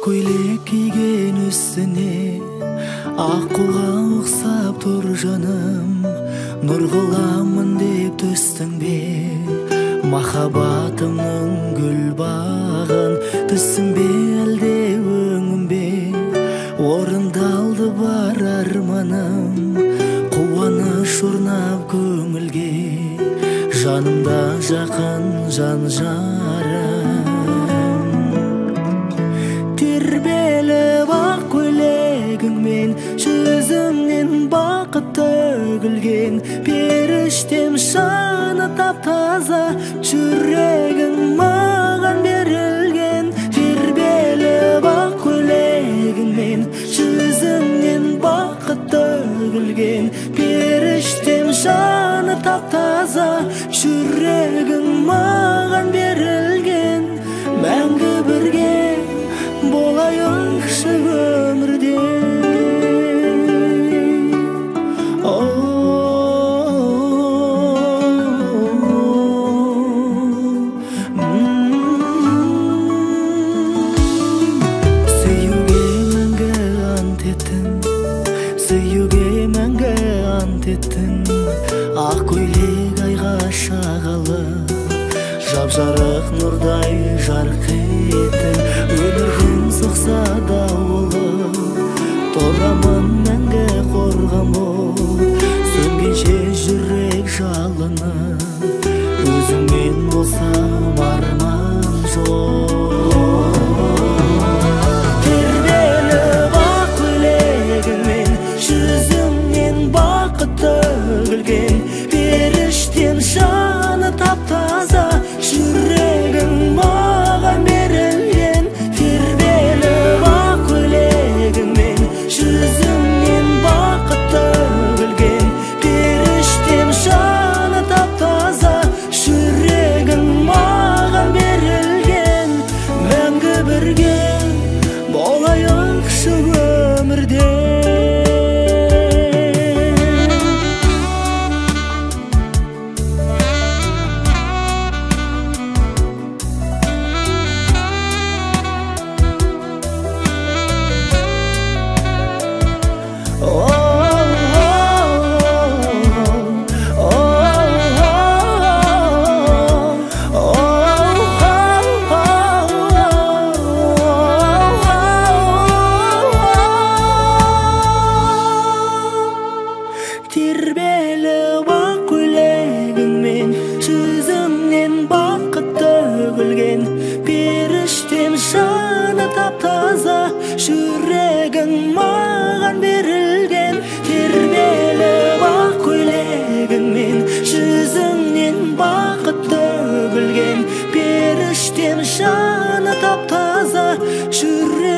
көйлек кийген үстіне ақ қуға ұқсап тұр жаным, нұр қыламын деп түстің бе? Махаббатымның гүл бағын түстің бе әлде өңім бе? Орындалды бар арманым, қуаныш орнап көңілге, жанымда жақын жан жарым. Тербеліп ақ көйлегіңмен жүзіңнен бақыт төгілген, періштем шаны тап-таза, жүрегің маған берілген. Тербеліп ақ көйлегіңмен жүзіңнен бақыт төгілген, періштем шаны тап-таза, жүрегің маған берілген. Мәңгі бірге болайықшы өмірде. Сүюге мәңгі ант еттің, сүюге мәңгі ант еттің. Ақ көйлек айға шағалы, жап-жарық нұрдай жарқ еттің. Өмірдің соқса дауылы, тұрамын мәңгі қорғамы, сөнгенше жүрек жалыны, өзіңмен болсам арман жоқ. Тербеліп ақ көйлегіңмен жүзіңнен бақыт төгілген, періштем жаны тап-таза, жүрегің маған берілген. Тербеліп ақ көйлегіңмен жүзіңнен бақыт төгілген, періштем жаны тап-таза, жүрегің маған берілген. Мәңгі бірге болайықшы өмірде. Тербеліп ақ көйлегіңмен жүзіңнен бақыт төгілген, періштем жаны тап-таза, жүрегің маған берілген. Тербеліп ақ көйлегіңмен жүзіңнен бақыт төгілген, періштем жаны тап-таза, жүрегің